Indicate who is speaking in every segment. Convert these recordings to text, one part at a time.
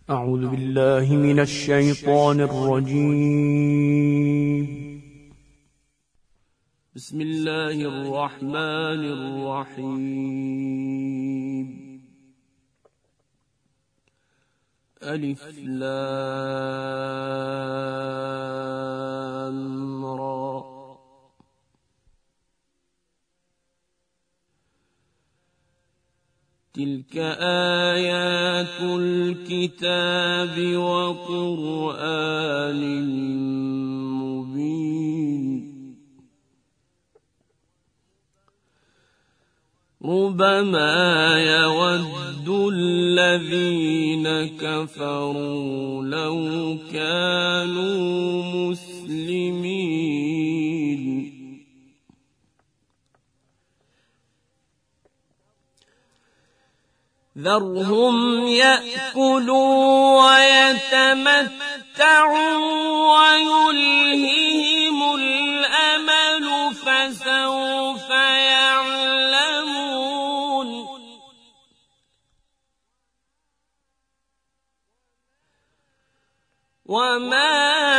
Speaker 1: أعوذ بالله من الشيطان الرجيم. بسم الله الرحمن الرحيم. ألف لام را. تلك آيات الكتاب وقرآن مبين. ربما يود الذين كفروا لو كانوا مسلمين. ذرهم يأكلوا ويتمتعوا ويلههم الأمل فسوف يعلمون. وما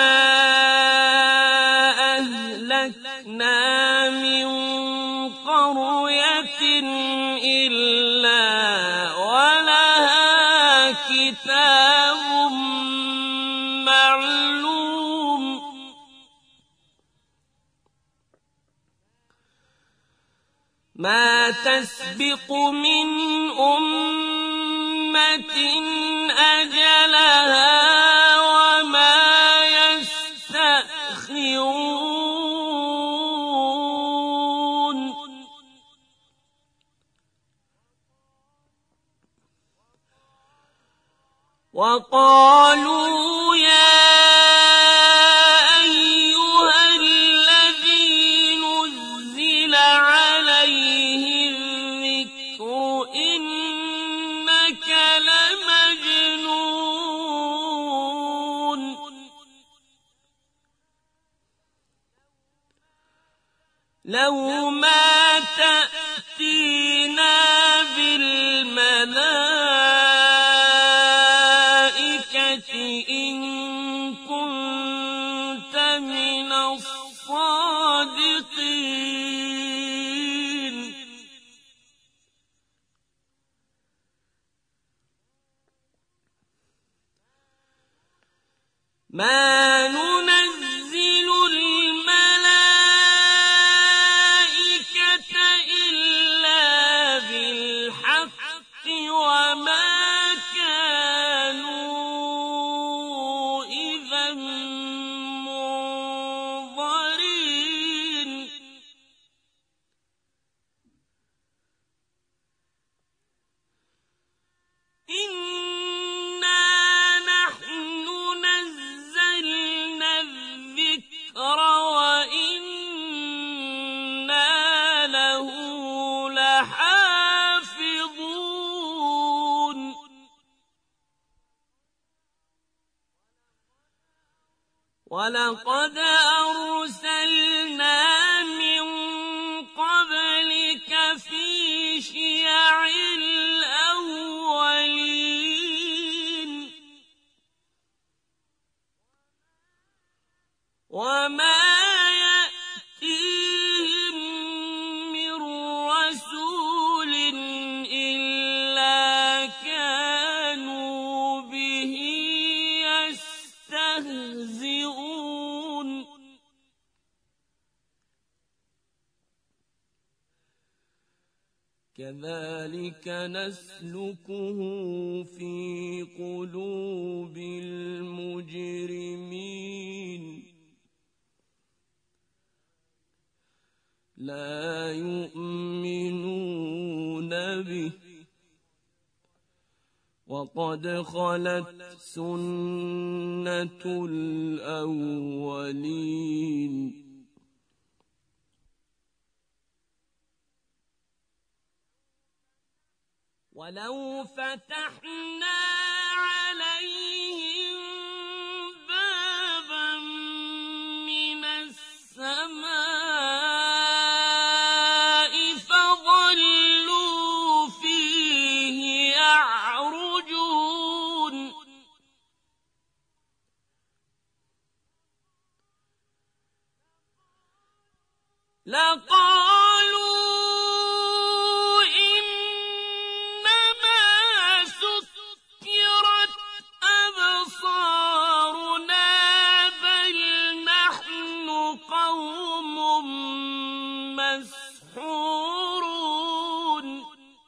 Speaker 1: أهلكنا من قرية إلا ولها كتاب معلوم. ما تسبق من أمة أجلها وما يستأخرون. وقالوا يا أيها الذي نزل عليه الذكر إنك لمجنون. لو ما تأتينا بالملائكة إن كنت من الصادقين. ما ننزل الملائكة إلا بالحق وما كانوا إذا منظرين. إنا نحن نزلنا الذكر وإنا له لحافظون. ولقد أرسلنا من قبلك في شيع الأولين. وما يأتيهم من رسول إلا كانوا به يستهزئون. كذلك نسلكه في قلوب المجرمين. لا يؤمنون به وقد خلت سنة الأولين. ولو فتحنا عليهم بابا من السماء فظلوا فيه يعرجون لقالوا إنما سكرت أبصارنا بل نحن قوم مسحورون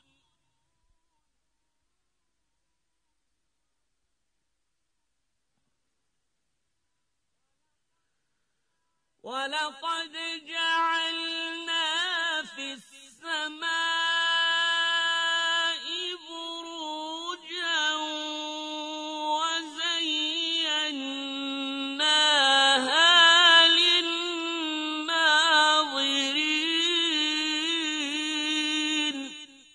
Speaker 1: ولقد جعلنا في السماء بروجا وزيناها للناظرين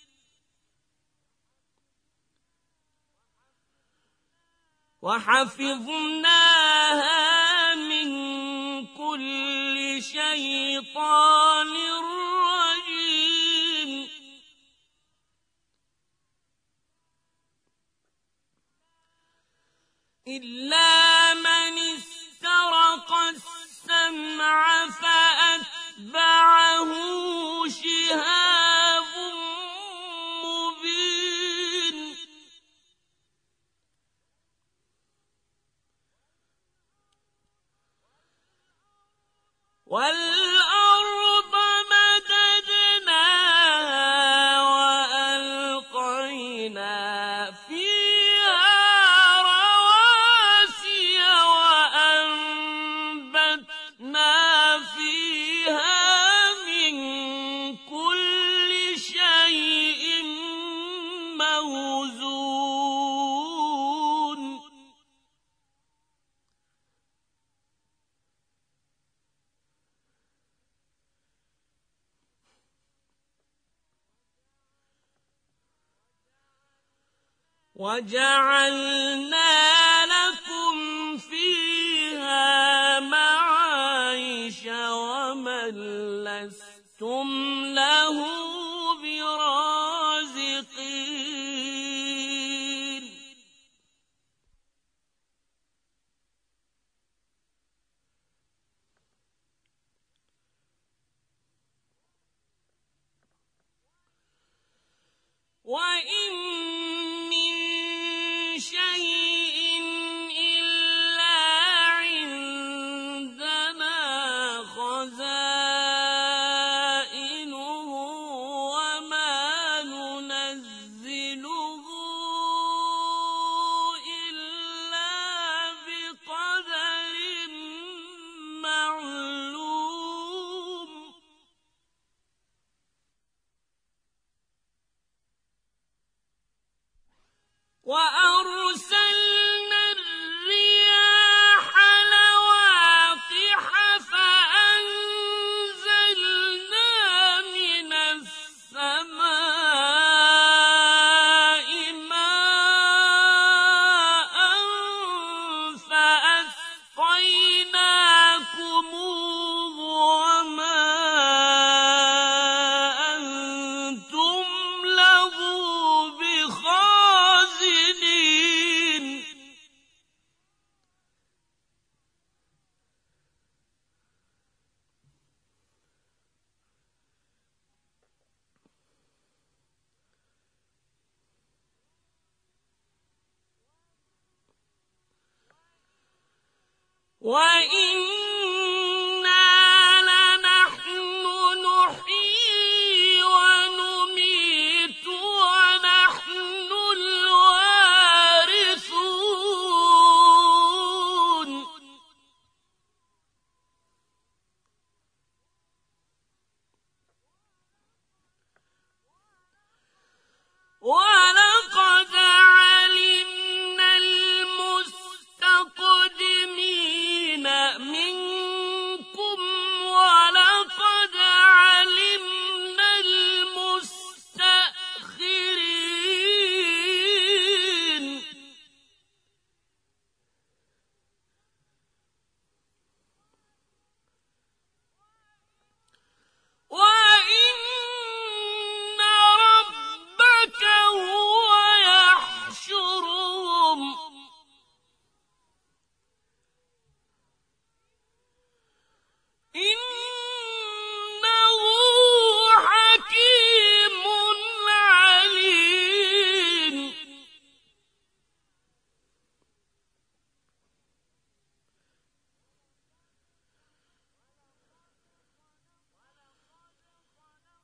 Speaker 1: وحفظناها من كل شيطان رجيم إلا من استرق السمع فأتبعه شهاب مبين والأرض مددناها وألقينا فيها رواسي وأنبتنا فيها من كل شيء موزون وجعلنا لكم فيها معايش ومن لستم له برازقين وإن من شيء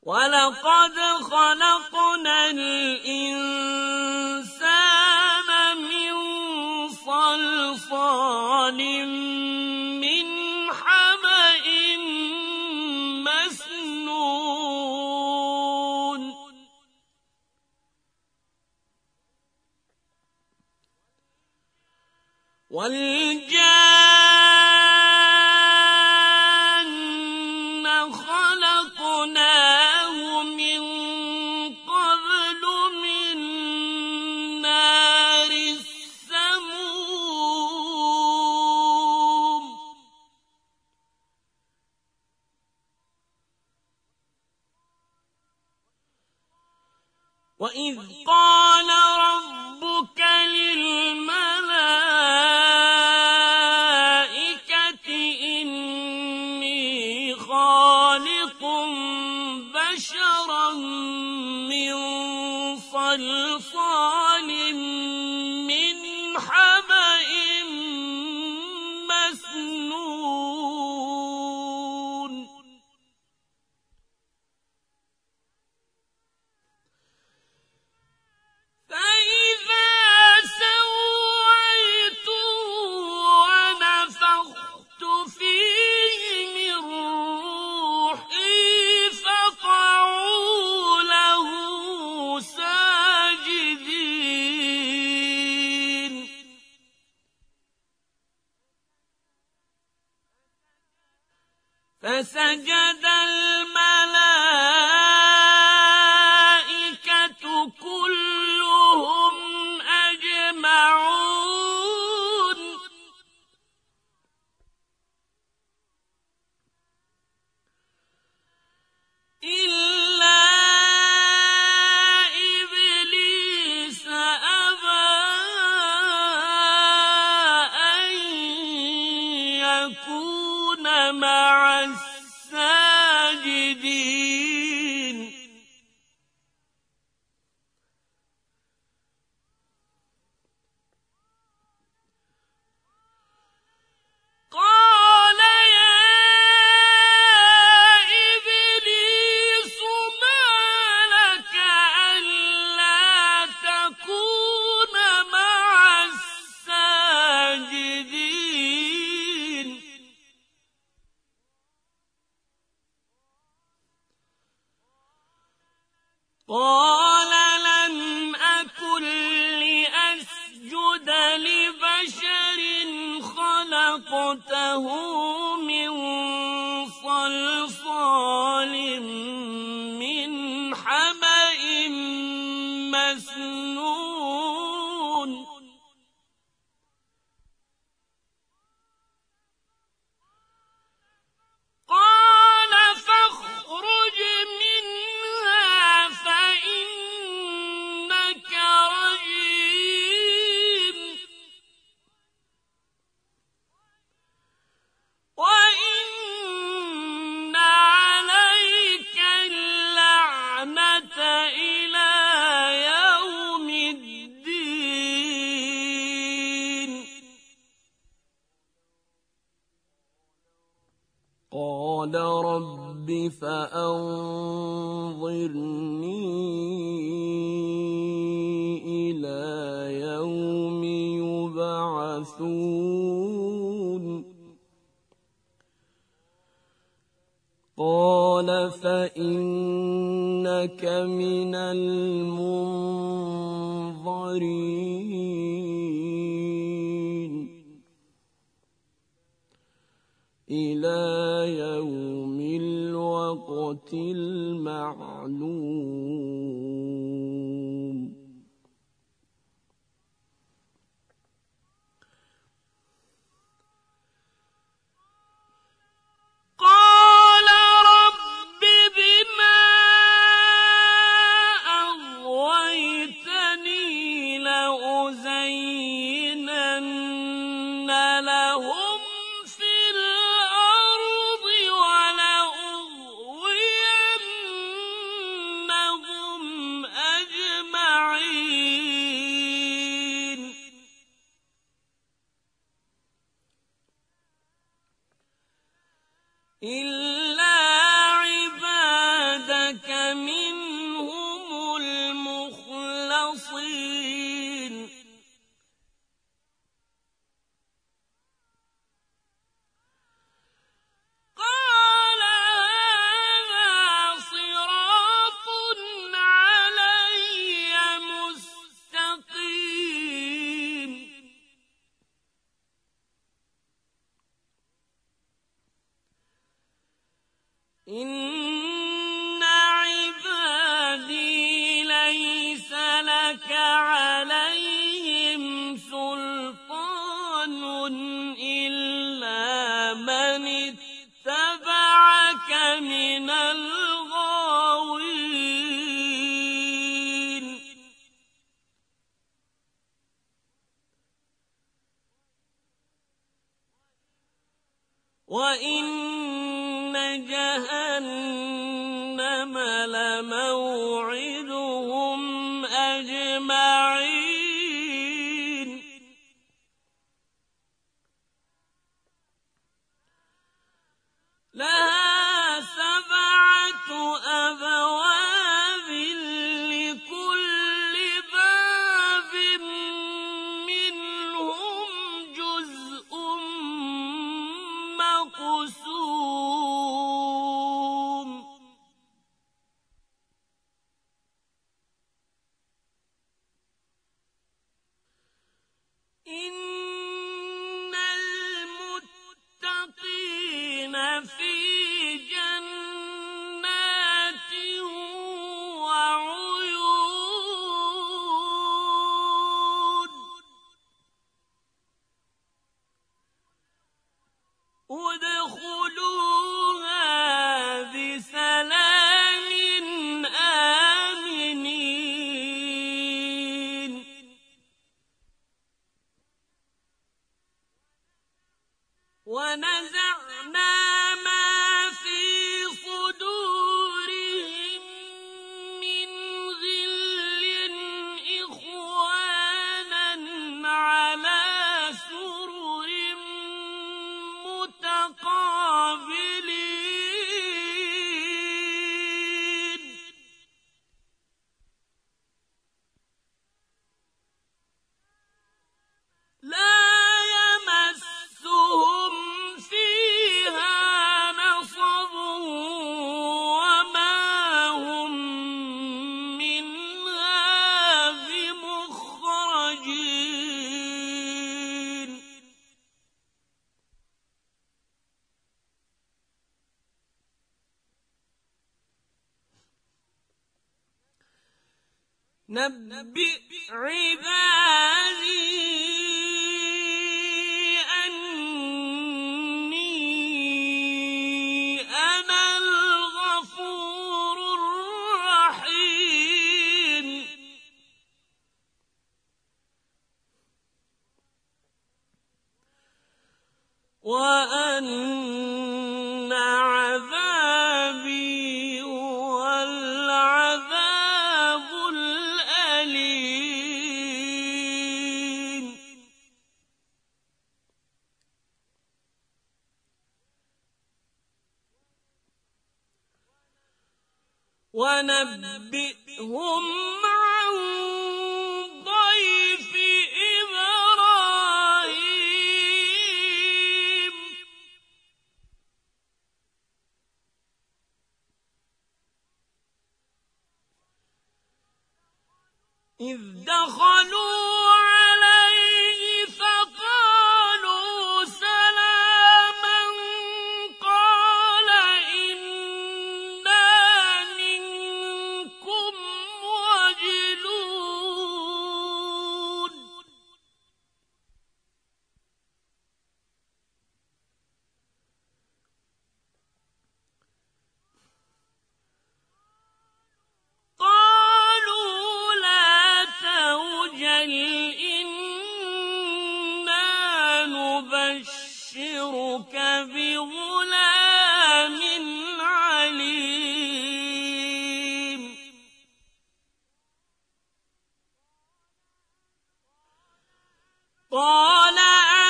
Speaker 1: وَلَقَدْ خَلَقْنَا الْإِنسَانَ مِنْ صَلْصَالٍ مِنْ حَمَإٍ مَسْنُونٍ وَالْجَانَّ خَلَقْنَاهُ مِنْ قَبْلُ مِنْ نَارِ السَّمُومِ وَإِذْ قَالَ رَبُّكَ لِلْمَلَائِكَةِ إِنِّي خَالِقٌ بَشَرًا مِّن صَلْصَالٍ مِّنْ حَمَإٍ مَّسْنُونٍ فَإِذَا سَوَّيْتُهُ وَنَفَخْتُ فِيهِ مِن رُّوحِي فَقَعُوا لَهُ سَاجِدِينَ فَسَجَدَ الْمَلَائِكَةُ كُلُّهُمْ أَجْمَعُونَ إِلَّا إِبْلِيسَ أَبَىٰ أَن يَكُونَ مَعَ السَّاجِدِينَ قَالَ يَا إِبْلِيسُ مَا لَكَ أَلَّا تَكُونَ مَعَ السَّاجِدِينَ قَالَ لَمْ أَكُن لِّأَسْجُدَ لِبَشَرٍ خَلَقْتَهُ مِن صَلْصَالٍ مِّنْ حَمَإٍ مَّسْنُونٍ قَالَ فَاخْرُجْ مِنْهَا فَإِنَّكَ رَجِيمٌ وَإِنَّ عَلَيْكَ اللَّعْنَةَ إِلَىٰ يَوْمِ الدِّينِ قَالَ رَبِّ فَأَنظِرْنِي إِلَىٰ يَوْمِ يُبْعَثُونَ قَالَ فَإِنَّكَ مِنَ الْمُنظَرِينَ إِلَىٰ يَوْمِ الْوَقْتِ الْمَعْلُومِ قَالَ رَبِّ بِمَا أَغْوَيْتَنِي لَأُزَيِّنَنَّ لَهُمْ فِي الْأَرْضِ وَلَأُغْوِيَنَّهُمْ أَجْمَعِينَ إِلَّا عِبَادَكَ إن عبادي ليس لك عليهم سلطان إلا من اتبعك من الغاوين وإن جهنم لموعدهم أجمعين لها 7 أبواب لكل باب منهم جزء مقسوم إن المتقين في جنات وعيون ادخلوها بسلام آمنين ونزعنا ما في صدورهم من غل إخوانا على سرر متقابلين لا يمسهم فيها نصب وما هم منها بمخرجين نبئ عبادي أني أنا الغفور الرحيم وأن عذابي هو العذاب الأليم ونبئهم عن ضيف إبراهيم إذ دخلوا عليه فقالوا سلاما قال إنا منكم وجلون قالوا لا توجل إنا نبشرك بغلام عليم قال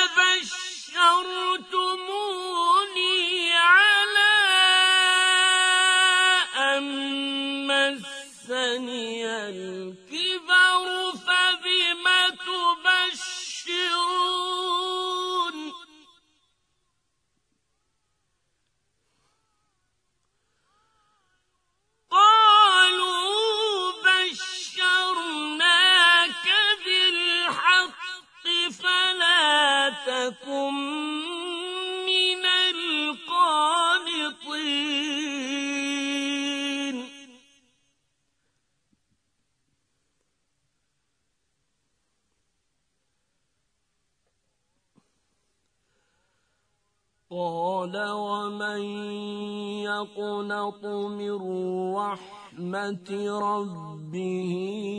Speaker 1: أبشرتموني على أن مسني الكبر فبم تبشرون قالوا بشرناك بالحق فلا تكن من القانطين قال ومن يقنط من رحمة ربه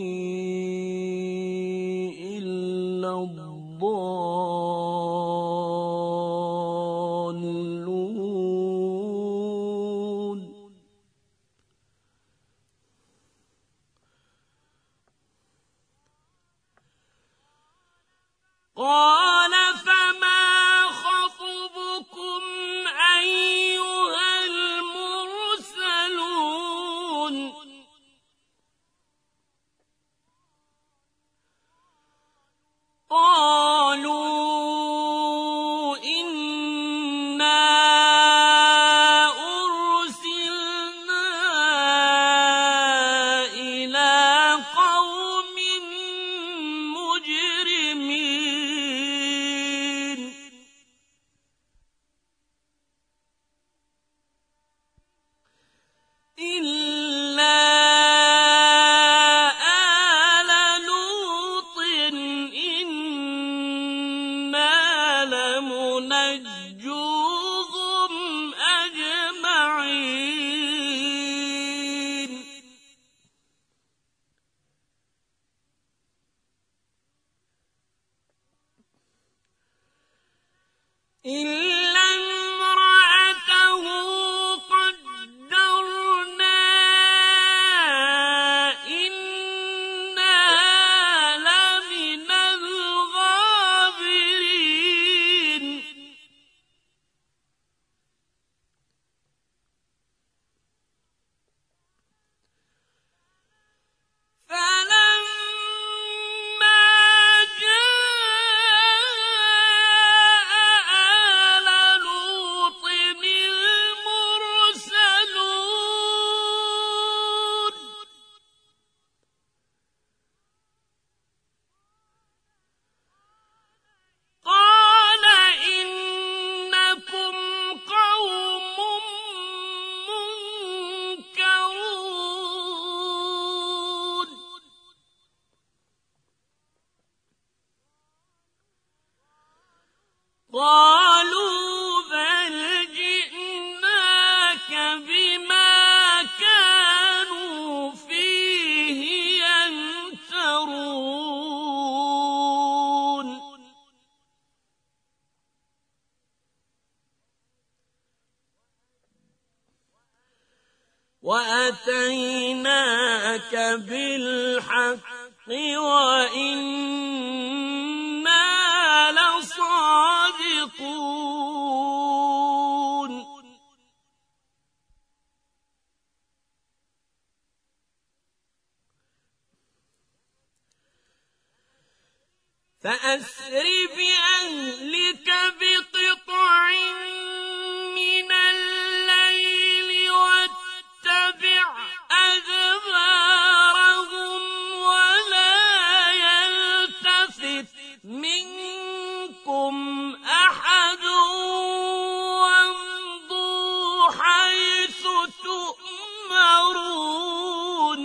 Speaker 1: إلا الضالون قال فما خطبكم أيها المرسلون قالوا إنا أرسلنا إلى قوم مجرمين إلا آل لوط إنا لمنجوهم أجمعين إلا امرأته قدرنا إنها لمن الغابرين فلما جاء آل لوط المرسلون قال إنكم قوم منكرون قالوا بل جئناك بما كانوا فيه يمترون وأتيناك بالحق وإنا لصادقون فأسر بأهلك بقطع من الليل واتبع أدبارهم ولا يلتفت منكم أحد وامضوا حيث تؤمرون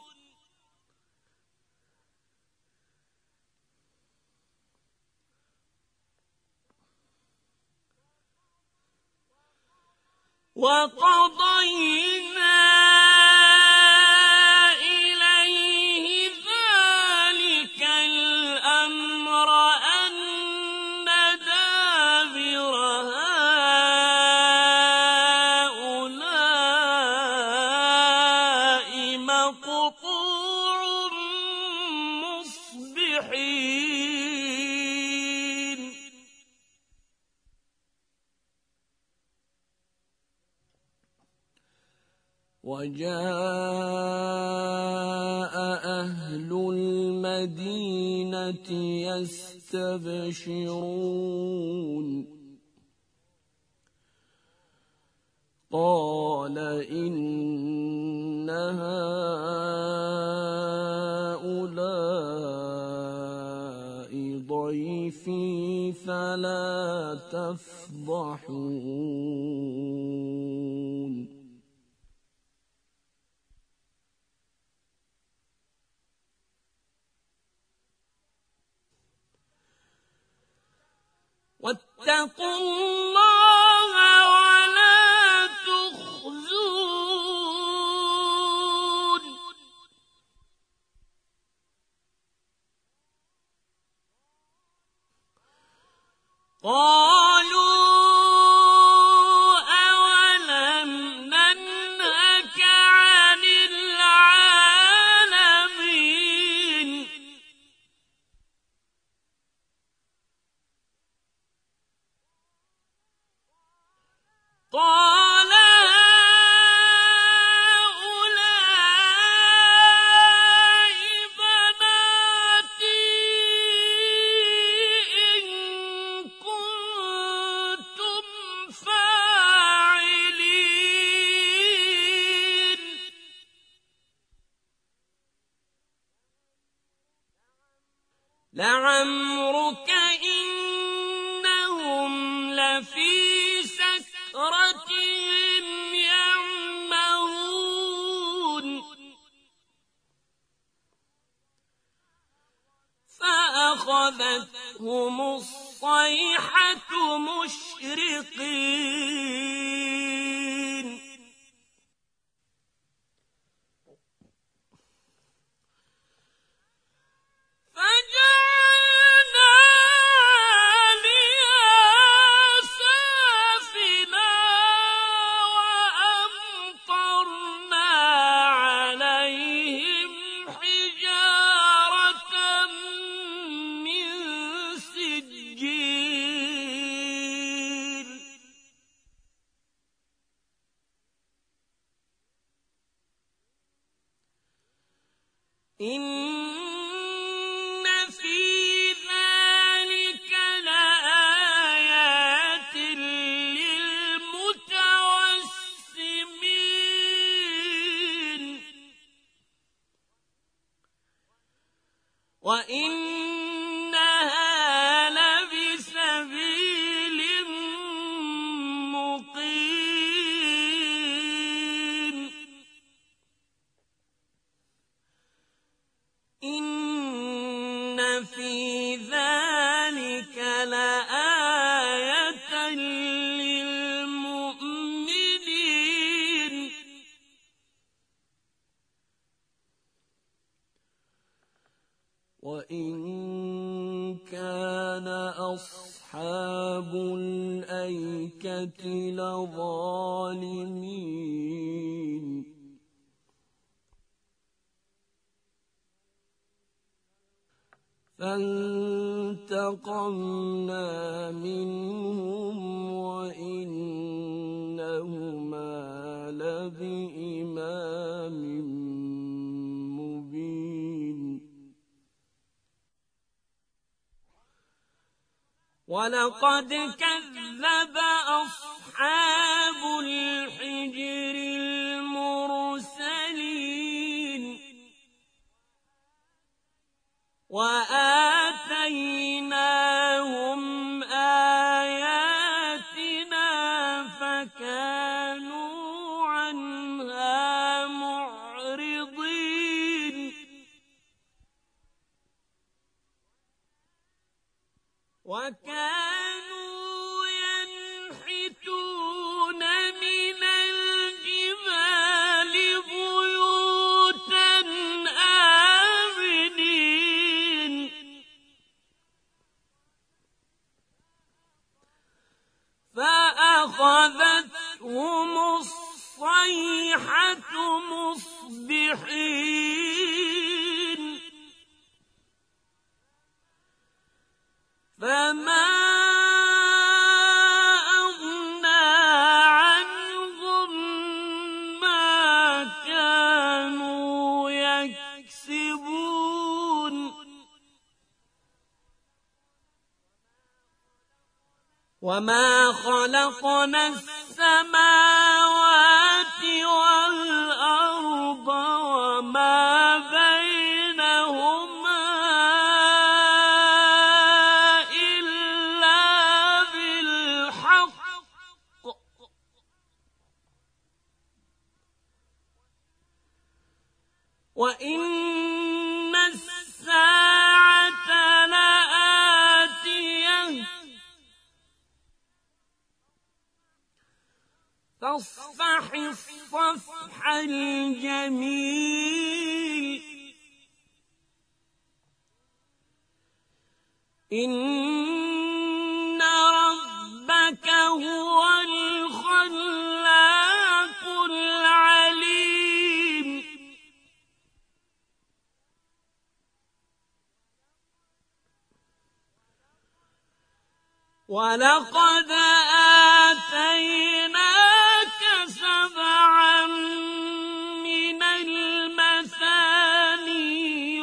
Speaker 1: وقضينا إليه ذلك الأمر أن دابر هؤلاء مقطوع مصبحين وجاء أهل المدينة يستبشرون قال إن هؤلاء ضيفي فلا تفضحون واتقوا الله قالوا أولم ننهك عن العالمين قال هؤلاء بناتي إن كنتم فاعلين لعمرك إنهم لفي سكرتهم يعمهون فأخذتهم الصيحة مشرقين فجعلنا عاليها سافلها وأمطرنا عليهم حجارة من سجيل إن في ذلك لآيات للمتوسمين وإنها لبسبيل مقيم إن في ذلك لآية للمؤمنين وإن كان أصحاب الأيكة لظالمين فانتقمنا منهم وإنهما لبإمام مبين ولقد كذب أصحاب الحجر المرسلين وآتيناهم آياتنا فكانوا عنها معرضين وكانوا ينحتون من الجبال بيوتا آمنين فأخذتهم الصيحة مصبحين فما أغنى عنهم ما كانوا يكسبون وما خلقنا السماوات والأرض وما بينهما إلا بالحق وإن الساعة لآتية فاصفح الصفح الجميل إن ربك هو الخلاق العليم ولقد آتيناك 7 من المثاني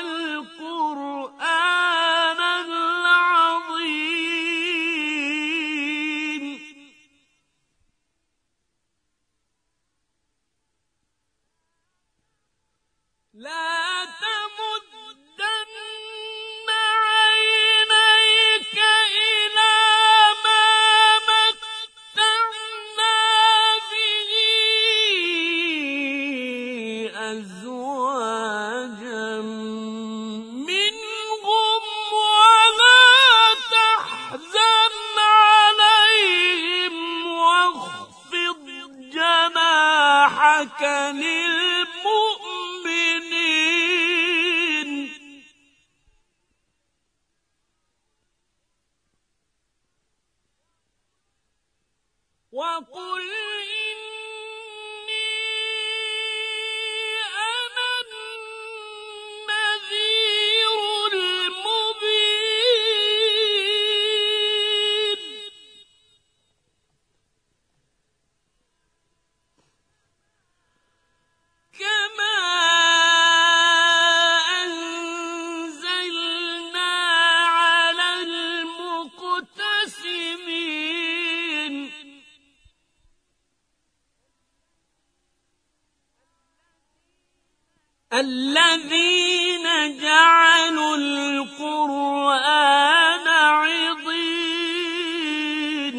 Speaker 1: والقرآن العظيم لا تمدن عينيك إلى ما متعنا به أزواجا منهم ولا تحزن عليهم واخفض جناحك للمؤمنين وقل إني أنا النذير المبين كما أنزلنا على المقتسمين الذين جعلوا القرآن عضين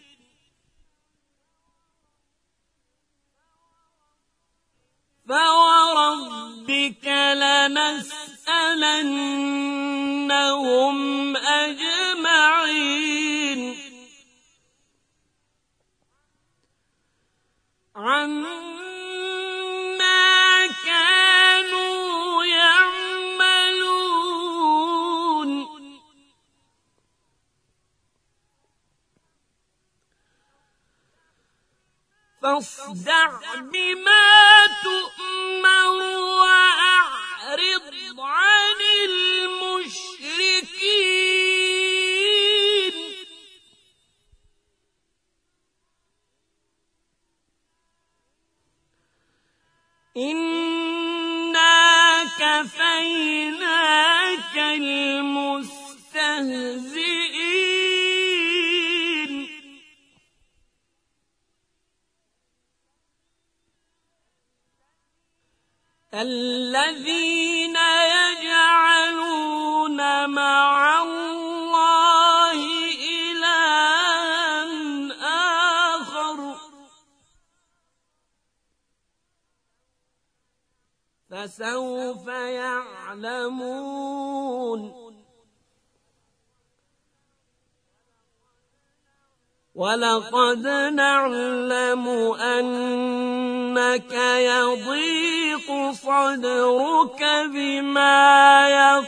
Speaker 1: فوربك لنسألنهم أجمعين عما كانوا يعملون فاصدع بما تؤمر وأعرض عن المشركين إنا كفيناك المستهزئين الذين يجعلون مع الله إلها آخر فسوف يعلمون ولقد نعلم أنك يضيق صدرك بما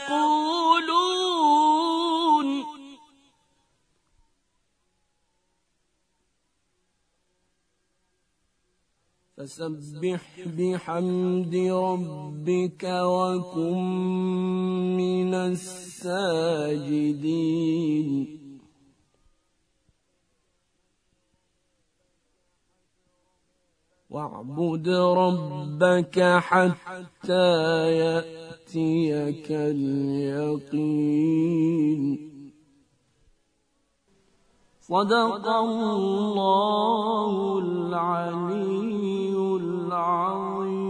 Speaker 1: يقولون فسبح بحمد ربك وكن من الساجدين واعبد ربك حتى يأتيك اليقين صدق الله العلي العظيم